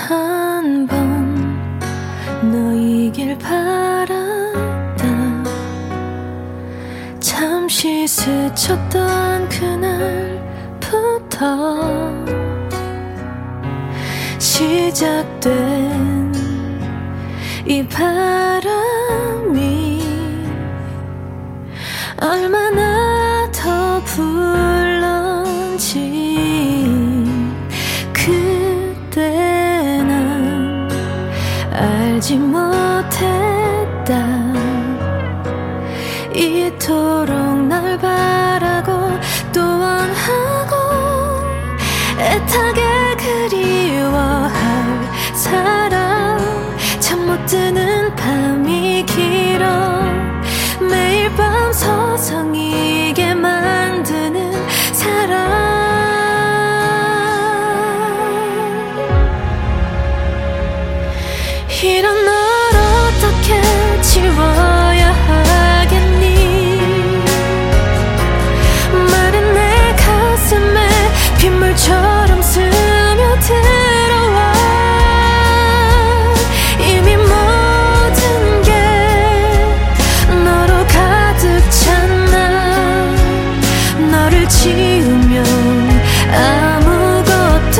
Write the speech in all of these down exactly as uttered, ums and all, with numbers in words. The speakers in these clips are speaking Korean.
한 번 너이길 바랐다. 잠시 스쳤던 그날부터 시작된 이 바람이 얼마나 더 불런지 그때는 알지 못했다. 이토록 날 바라고 또 원하고 애타게 그리워할 사람, 잠 못 드는 밤이 길어 매일 밤 서성이게 만드는 사람. 이런 널 어떻게 지워야 하겠니? 마른 내 가슴에 빗물처럼 스며들어와. 이미 모든 게 너로 가득 찬 난 너를 지우면 아무것도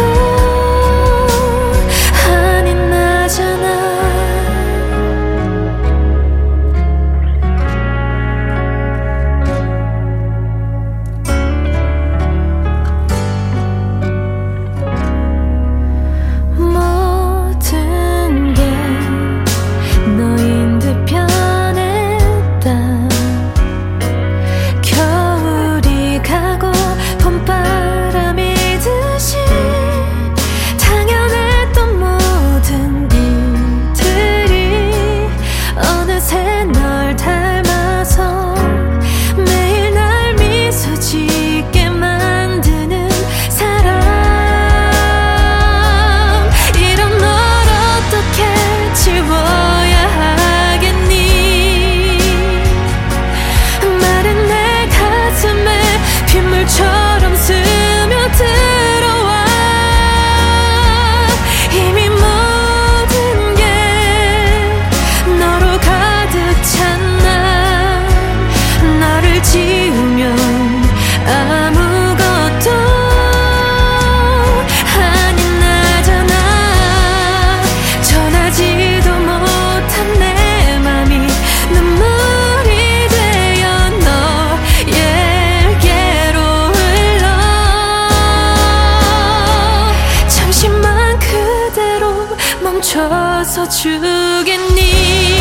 아닌 나잖아. 모든 게 너인 듯 변했다. 겨울이 가고 봄바람이 듯이 당연했던 모든 일들이 어느새 널 닮아서 매일 날 미소 짓게 만드는 사람. 이런 널 어떻게 지워야 하겠니? 마른 내 가슴에 빗물처럼 스며들어와. 이미 모든 게 너로 가득 찬 난 너를 지우면 아무것도 아닌 나잖아. 전하지도 못한 내 맘이 눈물이 되어 너에게로 흘러. 잠시만 그대로 멈춰서 주겠니?